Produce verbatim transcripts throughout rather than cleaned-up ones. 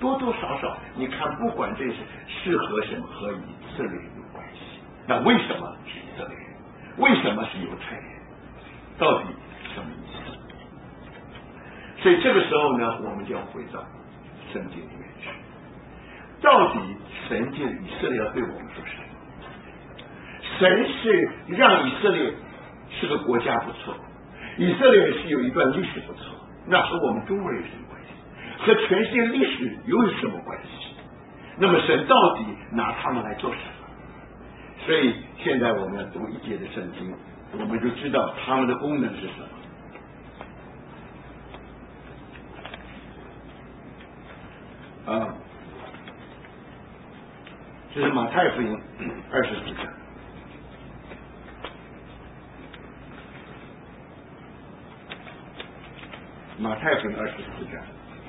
多多少少，你看，不管这是是和什么和以色列有关系，那为什么是以色列人？为什么是犹太人？到底什么意思？所以这个时候呢，我们就要回到圣经里面去，到底神借以色列要对我们说什么？神是让以色列是个国家不错，以色列是有一段历史不错，那和我们中国人有什么关系？和全世界历史又有什么关系？那么神到底拿他们来做什么？所以现在我们要读一节的圣经，我们就知道他们的功能是什么。啊，这是马太福音二十四章。马太福音二十四章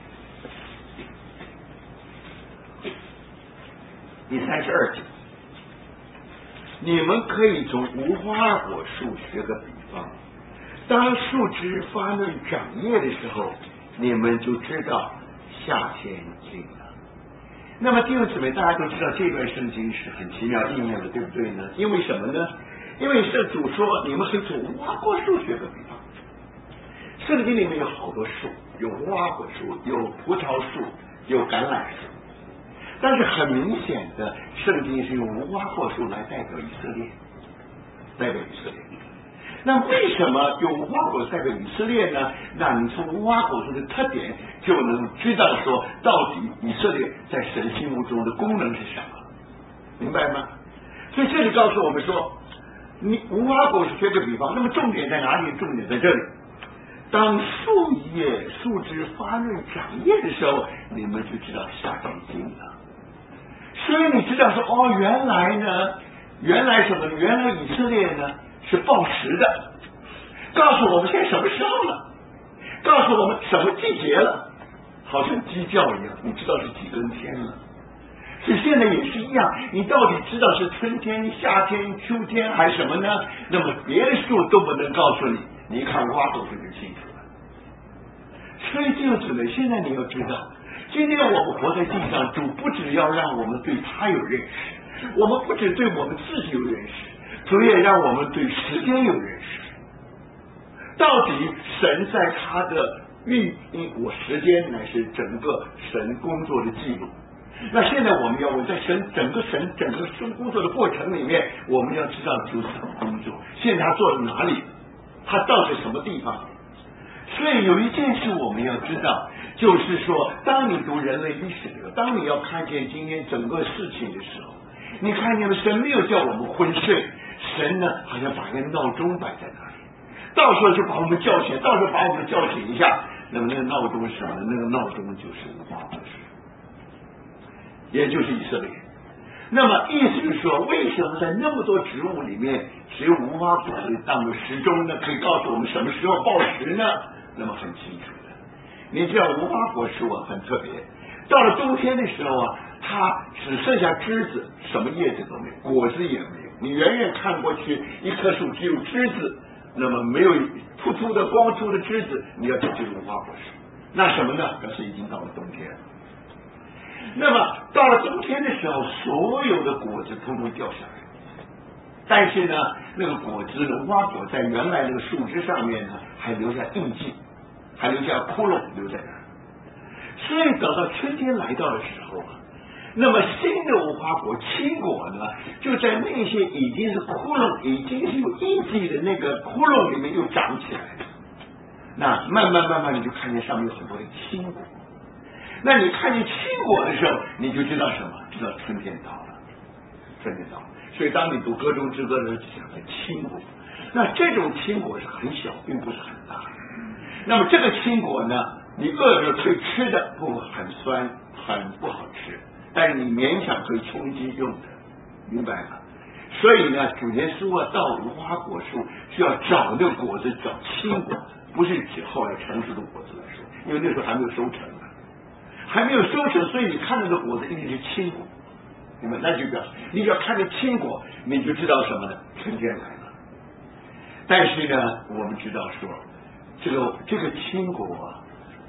第三十二节，你们可以从无花果树学个比方，当树枝发嫩长叶的时候，你们就知道夏天近了。那么弟兄姊妹，大家都知道这段圣经是很奇妙应验的，对不对呢？因为什么呢？因为圣主说你们可以从无花果树学个比方。圣经里面有好多树，有无花果树，有葡萄树，有橄榄树，但是很明显的，圣经是用无花果树来代表以色列，代表以色列。那为什么用无花果代表以色列呢？那你从无花果树的特点就能知道说，到底以色列在神心目中的功能是什么，明白吗？所以这里告诉我们说，你无花果树学个比方，那么重点在哪里？重点在这里。当树叶、树枝发嫩长叶的时候，你们就知道夏天近了。所以你知道说，哦，原来呢，原来什么呢？原来以色列呢是报时的，告诉我们现在什么时候了，告诉我们什么季节了，好像鸡叫一样，你知道是几更天了。所以现在也是一样，你到底知道是春天、夏天、秋天还是什么呢？那么别的树都不能告诉你，你一看无花果树就清楚了。所以弟兄姊妹，现在你要知道，今天我们活在地上，主不只要让我们对他有认识，我们不只对我们自己有认识，主也让我们对时间有认识。到底神在他的运我时间乃是整个神工作的记录。那现在我们要问，在神整个神整个神工作的过程里面，我们要知道主怎么工作，现在他做了哪里，他到底什么地方。所以有一件事我们要知道，就是说，当你读人类历史的时候，当你要看见今天整个事情的时候，你看见了神没有叫我们昏睡，神呢好像把一个闹钟摆在那里，到时候就把我们叫醒，到时候把我们叫醒一下。那么那个闹钟是什么呢？那个闹钟就是无花果树，也就是以色列。那么意思是说，为什么在那么多植物里面，只有无花果树当做时钟呢？可以告诉我们什么时候报时呢？那么很清楚的，你知道无花果树啊很特别，到了冬天的时候啊，它只剩下枝子，什么叶子都没有，果子也没有。你远远看过去，一棵树只有枝子，那么没有突出的光秃的枝子，你要这就是无花果树。那什么呢？表示已经到了冬天了。那么到了冬天的时候，所有的果子通通掉下来，但是呢，那个果子的无花果在原来那个树枝上面呢，还留下印记，还留下窟窿留在那儿。所以等到春天来到的时候啊，那么新的无花果青果呢，就在那些已经是窟窿、已经是有印记的那个窟窿里面又长起来了。那慢慢慢慢你就看见上面有很多的青果。那你看见青果的时候，你就知道什么？知道春天到了，春天到了。所以当你读歌中之歌的时候，就讲的青果。那这种青果是很小，并不是很大。那么这个青果呢，你饿着可以吃的，不很酸，很不好吃，但是你勉强可以充饥用的，明白吗？所以呢，主耶稣啊，到无花果树需要找那个果子，找青果，不是指后来成熟的果子来说，因为那时候还没有收成呢。还没有收成，所以你看到的果子一定是青果，明白？那就表示你只要看着青果，你就知道什么呢？春天来了。但是呢，我们知道说，这个这个青果啊，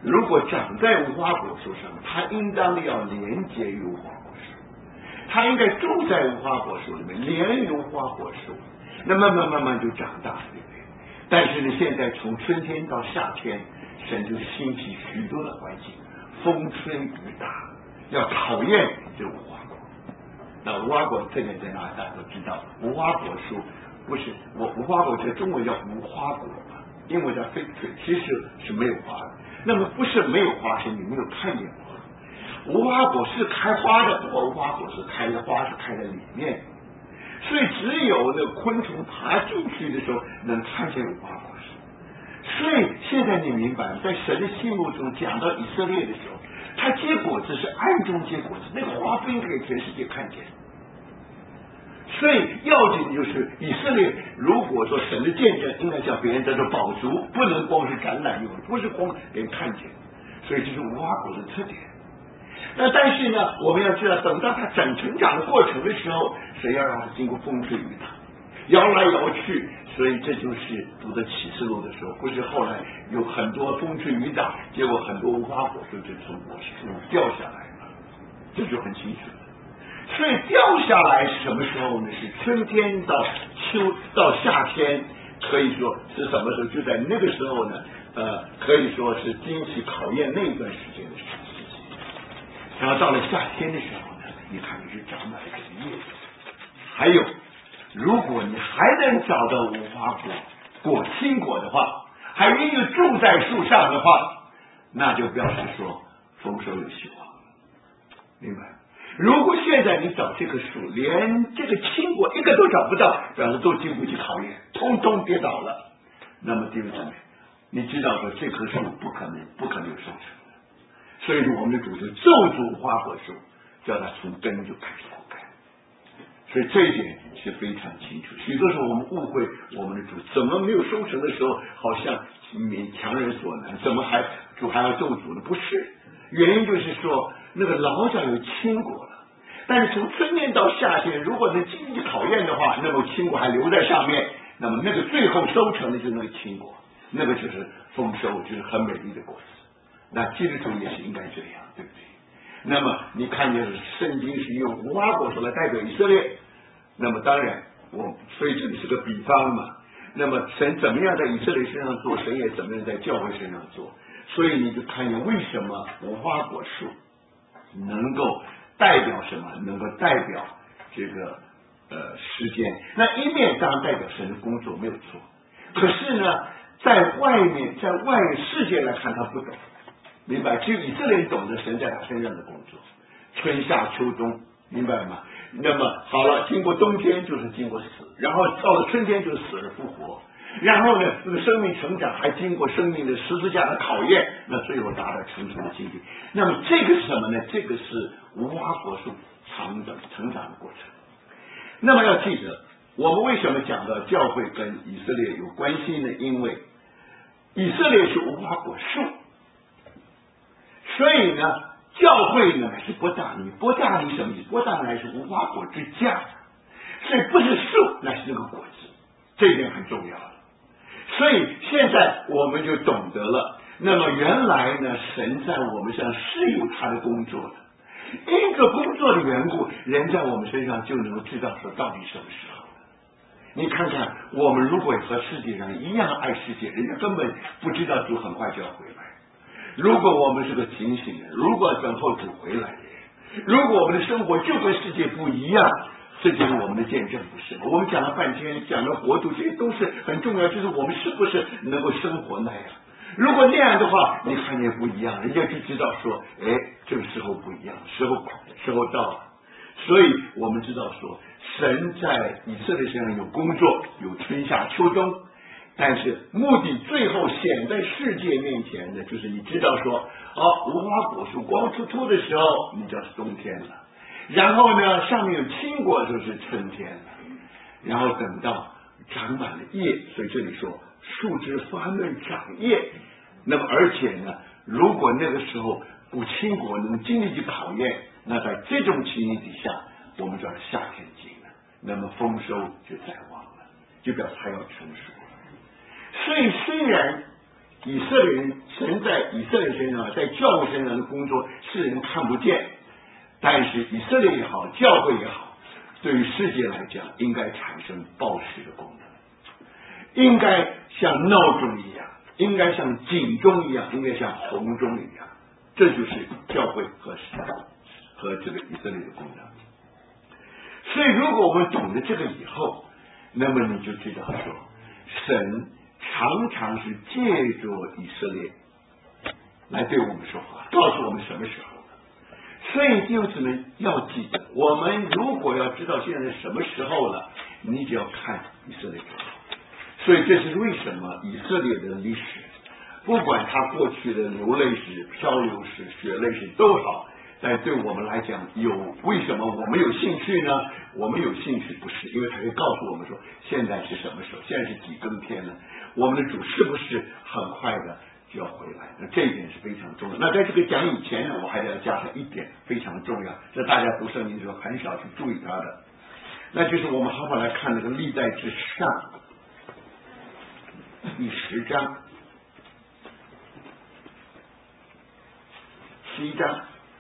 如果长在无花果树上，它应当要连接于无花果树，它应该住在无花果树里面，连于无花果树，那慢慢慢慢就长大，对不对？但是呢，现在从春天到夏天，神就兴起许多的环境，风吹雨打，要考验这无花果。那无花果特点在哪？大家都知道，无花果树不是我无花果，这中文叫无花果嘛，英文叫 fig tree， 其实是没有花的。那么不是没有花，是你没有看见花。无花果是开花的，不过无花果是开的花是开在里面，所以只有那昆虫爬进去的时候能看见无花果树。所以现在你明白，在神的心目中讲到以色列的时候，他结果子是暗中结果子，那个花不应该给全世界看见。所以要紧就是以色列，如果说神的见证，应该叫别人叫做宝足，不能光是展览用，不是光给人看见。所以这是无花果的特点。那但是呢，我们要知道，等到它整成长的过程的时候，神要让它经过风吹雨打，摇来摇去。所以这就是读的启示录的时候，不是后来有很多风吹雨打，结果很多无花果树就从果树掉下来了，这就很清楚。所以掉下来是什么时候呢？是春天到秋到夏天，可以说是什么时候？就在那个时候呢，呃，可以说是经起考验那一段时间的事情。然后到了夏天的时候呢，你看你是长满了叶子。还有，如果你还能找到无花果果青果的话，还愿意住在树上的话，那就表示说丰收有希望，明白？如果现在你找这棵树，连这个青果一个都找不到，表示都经不起考验，通通跌倒了，那么弟兄姊妹，你知道说这棵树不可能不可能有收成的。所以说我们的主就咒诅无花果树，叫它从根就开始枯干。所以这一点是非常清楚。许多时候我们误会我们的主，怎么没有收成的时候，好像勉强人所难，怎么还主还要咒诅呢？不是，原因就是说那个老早有青果了，但是从春天到夏天，如果能经济考验的话，那么青果还留在上面，那么那个最后收成的就是那个青果，那个就是丰收，就是很美丽的果子。那基督徒也是应该这样，对不对？那么你看见圣经是用无花果树来代表以色列，那么当然我所以这里是个比方嘛。那么神怎么样在以色列身上做，神也怎么样在教会身上做。所以你就看见为什么无花果树能够代表什么？能够代表这个呃时间。那一面当然代表神的工作没有错，可是呢，在外面在外世界来看他不懂，明白？只有以色列人懂得神在他身上的工作，春夏秋冬，明白吗？那么好了，经过冬天就是经过死，然后到了春天就是死而复活，然后呢，这个生命成长还经过生命的十字架的考验，那最后达到成熟的境地。那么这个是什么呢？这个是无花果树成长成长的过程。那么要记得，我们为什么讲到教会跟以色列有关系呢？因为以色列是无花果树，所以呢，教会呢是伯大尼，伯大尼什么意思？伯大尼是无花果之家，所以不是树，那是那个果子，这一点很重要。所以现在我们就懂得了，那么原来呢，神在我们身上是有他的工作的，因着工作的缘故，人在我们身上就能够知道说到底什么时候了。你看看，我们如果和世界上一样爱世界，人家根本不知道主很快就要回来。如果我们是个警醒人，如果等候主回来的人，如果我们的生活就跟世界不一样，这就是我们的见证，不是吗？我们讲了半天，讲了国度，这些都是很重要，就是我们是不是能够生活那样。如果那样的话，你看见不一样，人家就知道说，哎，这个时候不一样，时候时候到了。所以我们知道说，神在以色列身上有工作，有春夏秋冬，但是目的最后显在世界面前的，就是你知道说，哦，无花果树光秃秃的时候，你就是冬天了。然后呢，上面有青果就是春天了，然后等到长满了叶，所以这里说树枝发嫩长叶。那么而且呢，如果那个时候古青果能经得起考验，那在这种情形底下，我们就要夏天近了，那么丰收就在望了，就表示它要成熟了。所以虽然以色列人，神在以色列身上，在教会身上的工作，世人看不见，但是以色列也好，教会也好，对于世界来讲，应该产生报时的功能，应该像闹钟一样，应该像警钟一样，应该像红钟一样，这就是教会和神和这个以色列的功能。所以，如果我们懂得这个以后，那么你就知道说，神常常是借着以色列来对我们说话，告诉我们什么时候。所以弟兄姊妹要记得，我们如果要知道现在什么时候了，你只要看以色列就好。所以这是为什么以色列的历史，不管他过去的流泪史、漂流史、血泪史都好，但对我们来讲，有为什么我们有兴趣呢？我们有兴趣不是因为他会告诉我们说现在是什么时候，现在是几更天呢？我们的主是不是很快的就要回来？那这一点是非常重要。那在这个讲以前呢，我还要加上一点非常重要，这大家读圣经的时候很少去注意它的，那就是我们好好来看那个历代之上第十章、十一章。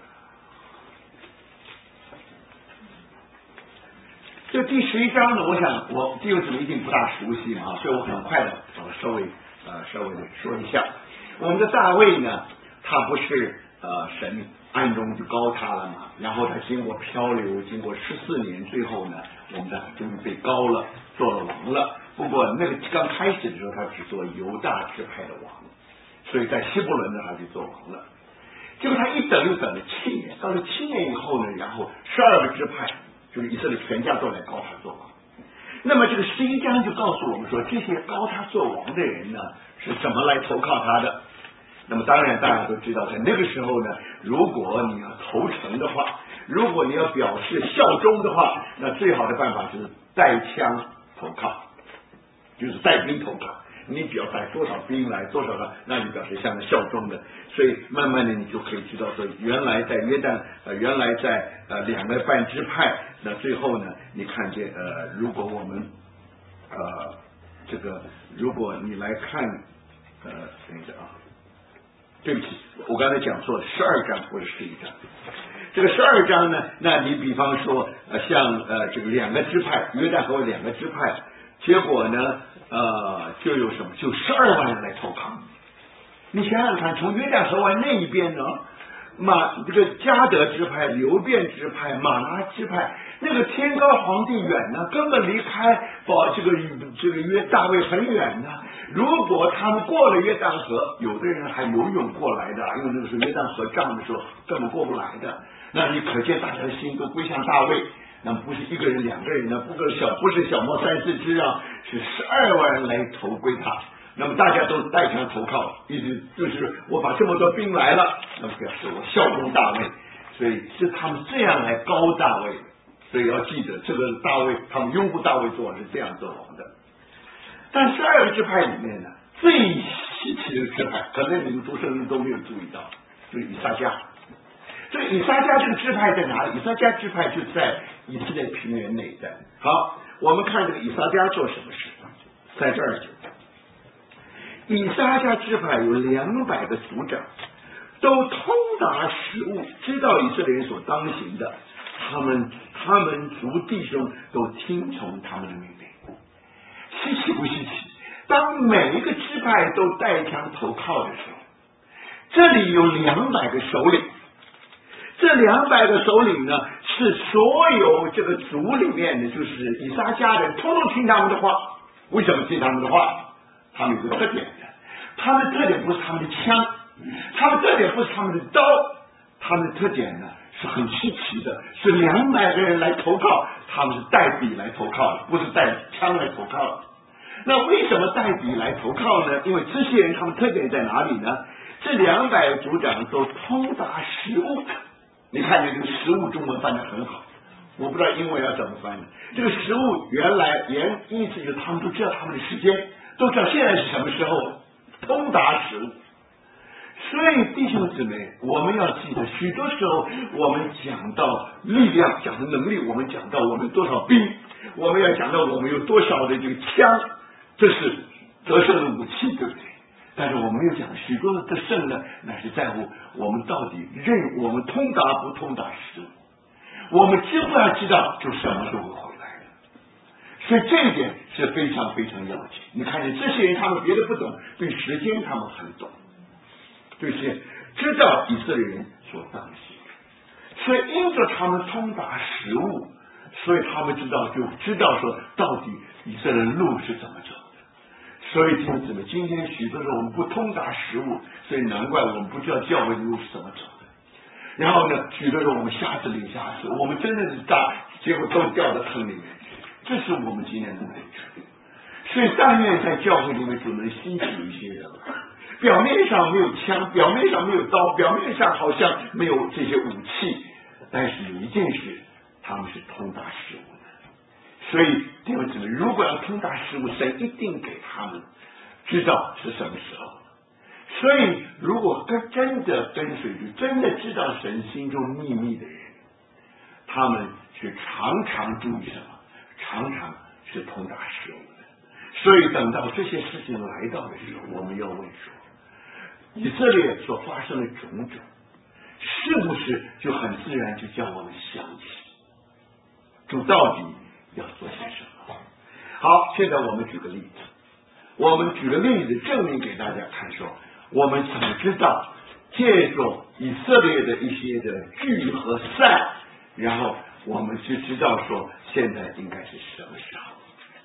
这第十一章呢，我想我弟兄姊妹一定不大熟悉嘛，所以我很快的把它稍微呃稍微的说一下。我们的大卫呢，他不是呃神暗中就高他了嘛，然后他经过漂流，经过十四年，最后呢，我们的终于被高了，做了王了。不过那个刚开始的时候，他只做犹大支派的王，所以在希伯伦呢，他就做王了。结果他一等又等了七年，到了七年以后呢，然后十二个支派。就是以色列全家都来高他做王。那么这个十一章就告诉我们说，这些高他做王的人呢，是怎么来投靠他的。那么当然大家都知道，在那个时候呢，如果你要投诚的话，如果你要表示效忠的话，那最好的办法就是带枪投靠，就是带兵投靠。你只要带多少兵来，多少个，那你表示向效忠的。所以慢慢的你就可以知道说，原来在约旦，呃，原来在呃两个半支派，那最后呢，你看见呃，如果我们呃这个，如果你来看呃，等一下啊，对不起，我刚才讲错了，十二章或者十一章。这个十二章呢，那你比方说呃，像呃这个两个支派，约旦河两个支派，结果呢？呃，就有什么？就十二万人来投靠。你想想看，从约旦河湾那一边呢，马这个迦得支派、流便支派、马拿支派，那个天高皇帝远呢，根本离开保这个这个约大卫很远呢。如果他们过了约旦河，有的人还游泳过来的，因为那个时候约旦河涨的时候根本过不来的。那你可见大家的心都归向大卫。那不是一个人两个人呢，不个小不是小猫三四只啊，是十二万人来投归他。那么大家都带枪投靠，意思就是我把这么多兵来了，那么表示我效忠大卫，所以是他们这样来高大卫。所以要记得，这个大卫他们拥护大卫做王是这样做王的。但十二个支派里面呢，最稀奇的支派，可能你们读圣经都没有注意到，就是以撒迦。这个以撒迦这个支派在哪里？以撒迦支派就在以色列平原那一带。好，我们看这个以撒迦做什么事，在这儿讲，以撒迦支派有两百个族长，都通达实务，知道以色列人所当行的，他们他们族弟兄都听从他们的命令。稀奇不稀奇？当每一个支派都带枪投靠的时候，这里有两百个首领。这两百个首领呢，是所有这个族里面的，就是以撒迦人，通通听他们的话。为什么听他们的话？他们有个特点的，他们的特点不是他们的枪，他们特点不是他们的刀，他们的特点呢是很稀奇的，是两百个人来投靠，他们是带笔来投靠的，不是带枪来投靠的。那为什么带笔来投靠呢？因为这些人他们特点在哪里呢？这两百个族长都通达实务。你看见这个实务中文翻得很好，我不知道英文要怎么翻的。这个实务原来原意思就是他们都知道他们的时间，都知道现在是什么时候，通达实务。所以弟兄姊妹，我们要记得，许多时候我们讲到力量，讲的能力，我们讲到我们多少兵，我们要讲到我们有多少的这个枪，这是得胜的武器，对不对？ 但是我没有讲许多的胜呢，乃是在乎我们到底认我们通达不通达食物，我们知不知道就什么时候会回来的。所以这一点是非常非常要紧。你看见这些人，他们别的不懂，对时间他们很懂，对这些知道以色列人所当行，所以因着他们通达食物，所以他们知道就知道说到底以色列人路是怎么走的。所以因此呢，今天许多时候我们不通达食物，所以难怪我们不知道教会的路是怎么走的。然后呢，许多时候我们瞎子里瞎子，我们真的是大，结果都掉到坑里面去，这是我们今天的难处。所以但愿在教会里面就能兴起一些人，表面上没有枪，表面上没有刀，表面上好像没有这些武器，但是有一件事，他们是通达食物的。所以弟兄姊妹，如果要通达食物，神一定给他们知道是什么时候。所以如果跟真的跟随着，真的知道神心中秘密的人，他们是常常注意什么？常常是通达食物的。所以等到这些事情来到的时候，我们要问说，以色列所发生的种种，是不是就很自然就叫我们想起主到底要做些什么？好，现在我们举个例子，我们举个例子证明给大家看说，我们怎么知道借助以色列的一些的聚和散，然后我们就知道说现在应该是什么时候。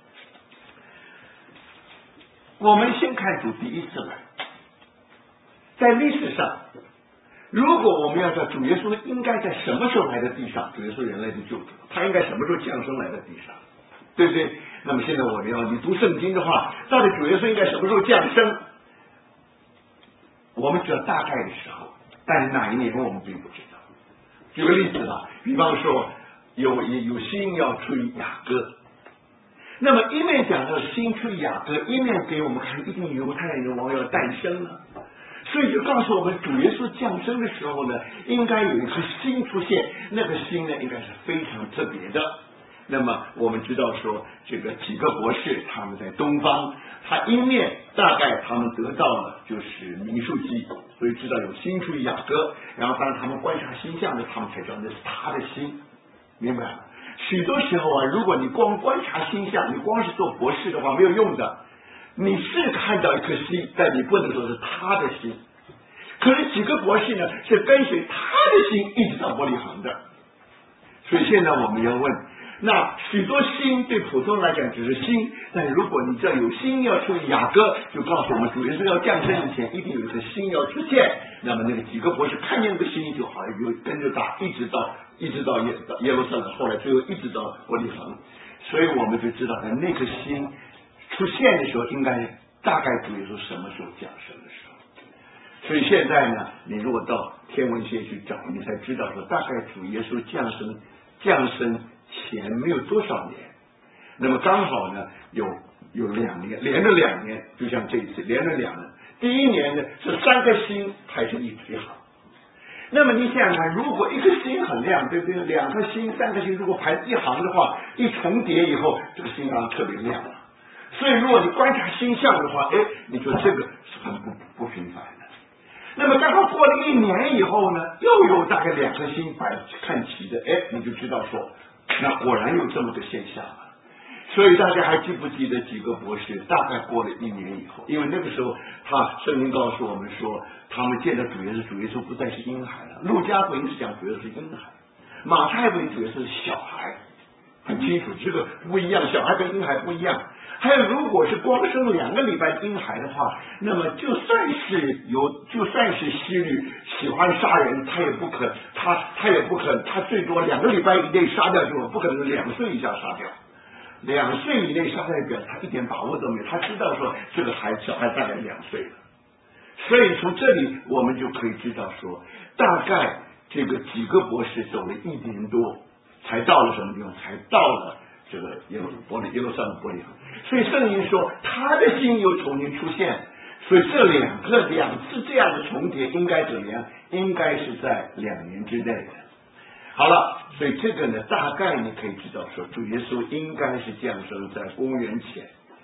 我们先看主第一次来，在历史上，如果我们要知道主耶稣应该在什么时候来到地上，主耶稣人类的救主，他应该什么时候降生来到地上，对不对？那么现在我们要你读圣经的话，到底主耶稣应该什么时候降生？我们知道大概的时候，但是哪一年我们并不知道。举个例子吧，比方说有有星要吹雅歌，那么一面讲到星吹雅歌，一面给我们看一定犹太人的王要诞生了。所以就告诉我们，主耶稣降生的时候呢，应该有一颗星出现，那个星呢，应该是非常特别的。那么我们知道说，这个几个博士他们在东方，他一面大概他们得到了就是民数记，所以知道有星出雅歌，然后当他们观察星象的，他们才知道那是他的星，明白吗？许多时候啊，如果你光观察星象，你光是做博士的话没有用的。你是看到一颗星，但你不能说是他的星。可是几个博士呢，是跟随他的星一直到伯利恒的。所以现在我们要问，那许多星对普通人来讲只是星，但如果你知道有星要出雅歌，就告诉我们主耶稣要降生以前，一定有一颗星要出现。那么那个几个博士看见那个星，就好像就跟着他，一直到一直到耶耶路撒冷，后来最后一直到伯利恒。所以我们就知道，那颗星出现的时候，应该大概主耶稣什么时候降生的时候。所以现在呢，你如果到天文学去找，你才知道说，大概主耶稣降生降生前没有多少年，那么刚好呢有有两年，连着两年，就像这一次连着两年。第一年呢是三颗星排成一一行，那么你想想看，如果一颗星很亮，对不对？两颗星、三颗星如果排一行的话，一重叠以后，这个星当特别亮了。所以如果你观察星象的话，哎，你说这个是很不不平凡的。那么刚好过了一年以后呢，又有大概两颗星摆看齐的，哎，你就知道说，那果然有这么个现象了。所以大家还记不记得几个博士大概过了一年以后，因为那个时候他圣经告诉我们说，他们见到主耶稣，主耶稣不再是婴孩了。路加福音是讲主耶稣是婴孩，马太福音主耶稣是小孩，很清楚这个不一样，小孩跟婴孩不一样。还有，如果是光生两个礼拜婴孩的话，那么就算是有，就算是希律喜欢杀人，他也不可，他他也不可，他最多两个礼拜以内杀掉就不可能两岁以下杀掉。两岁以内杀代表他一点把握都没有，他知道说这个孩小孩大概两岁了，所以从这里我们就可以知道说，大概这个几个博士走了一年多，才到了什么地方？才到了这个耶路伯利耶路撒冷伯利恒。所以圣经说他的心又重新出现，所以这两个两次这样的重叠应该怎么样？应该是在两年之内的。好了，所以这个呢，大概你可以知道说，主耶稣应该是降生在公元前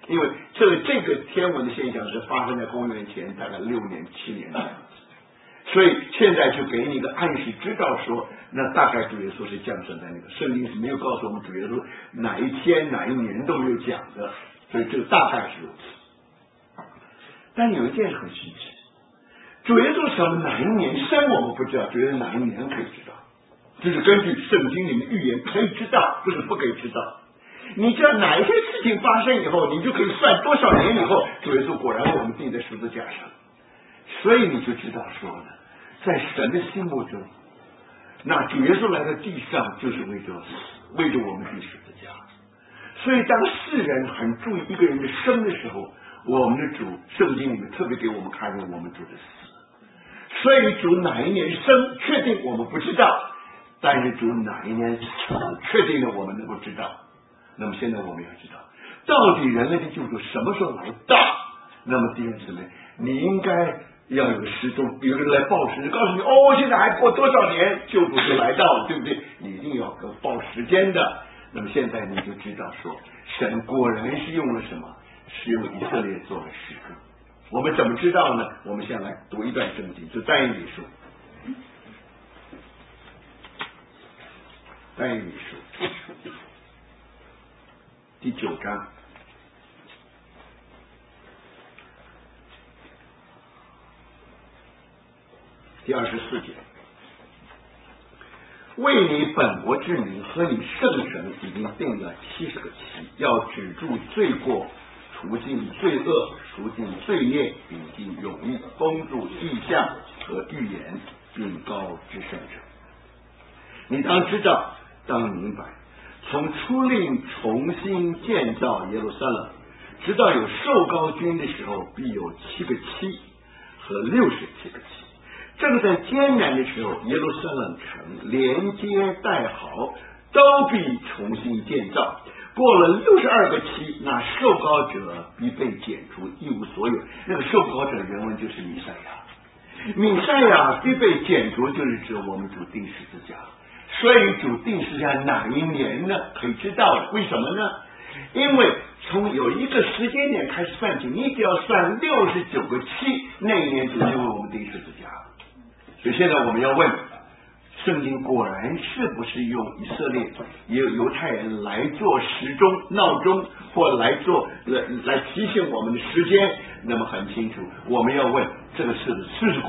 因为这这个天文的现象是发生在公元前大概六年七年的样子，所以现在就给你一个暗示，知道说那大概主耶稣是降生在那个，圣经是没有告诉我们主耶稣哪一天哪一年都没有讲的，所以这个大概是如此。但有一件事很稀奇，主耶稣什么哪一年生我们不知道，主耶稣哪一年可以知道，这是根据圣经里面预言可以知道，不是不可以知道。你知道哪一些事情发生以后，你就可以算多少年以后主耶稣果然为我们钉在十字架上，所以你就知道说呢，在神的心目中，那主耶稣来到地上就是为着为着我们钉十字架。所以当世人很注意一个人的生的时候，我们的主圣经里面特别给我们看见我们主的死，所以主哪一年生确定我们不知道，但是主哪一年死确定了我们能够知道。那么现在我们要知道，到底人类的救主什么时候来到？那么弟兄姊妹，你应该要有个时钟，有人来报时，告诉你哦，现在还过多少年，救主就来到了，对不对？你一定要个报时间的。那么现在你就知道说，神果然是用了什么？是用以色列做了时钟。我们怎么知道呢？我们先来读一段圣经，就但以理书，但以理书第九章第二十四节，为你本国之民和你圣神已经定了七十个期，要止住罪过，除尽罪恶，除尽罪孽，引进永义，封住异象和预言，并高之圣者。你当知道，当明白，从初令重新建造耶路撒冷，直到有受膏君的时候，必有七个期和六十七个期。正在艰难的时候，耶路撒冷城连接带好，都必重新建造。过了六十二个期，那受膏者必被剪除，一无所有。那个受膏者原文就是弥赛亚，弥赛亚必被剪除，就是指我们主钉十字架。所以主钉十字架哪一年呢？可以知道，为什么呢？因为从有一个时间点开始算起，你只要算六十九个期，那一年主就为我们钉十字架。所以现在我们要问，圣经果然是不是用以色列犹犹太人来做时钟、闹钟，或来做来来提醒我们的时间？那么很清楚，我们要问这个是是